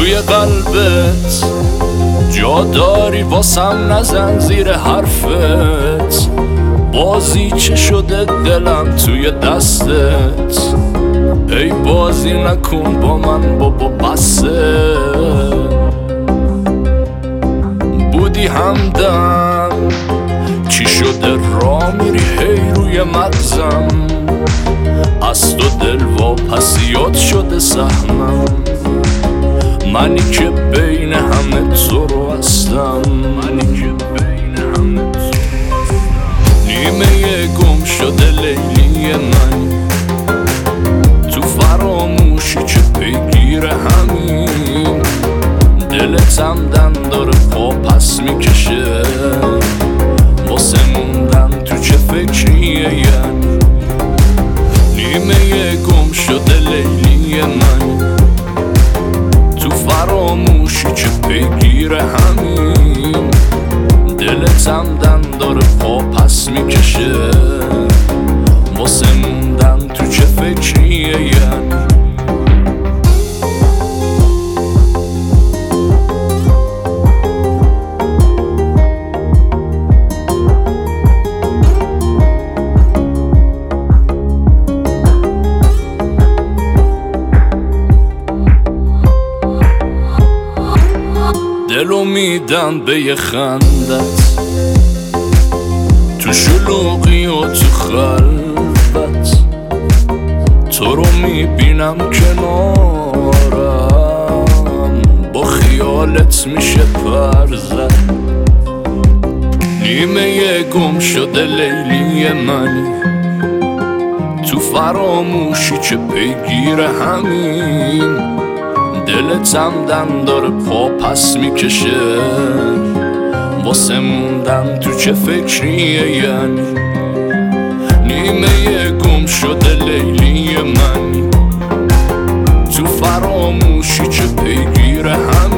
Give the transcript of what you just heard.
توی قلبت جا داری واسم، نزن زیر حرفت. بازی چه شده دلم توی دستت، ای بازی نکن با من بابا بسه. بودی همدم چی شده را میری هی روی مغزم، از تو دل واپسیات شده سهمم. منی که بین همه تو رو هستم، نیمه گم شده لیلی من، تو فراموشی چه پیگیر همین. دلتم دن داره پا پس میکشه، واسه موندن تو چه فکریه یعنی. نیمه گم شده لیلی من، تو فراموشی چه پیگیر همین. دلتم دن داره پا پس میکشه، واسه موندن تو چه فکریه یعنی. دلو میدم به یه خندت، تو شلوغی و تو خلوت. تو رو میبینم کنارم، با خیالت میشه پر زد. نیمه گم شده لیلی منی، تو فراموشی چه پیگیر همین. دلتم دن داره پا پس میکشه، واسه موندن تو چه فکریه یعنی. نیمه گم شده لیلی من، تو فراموشی چه پیگیر هم.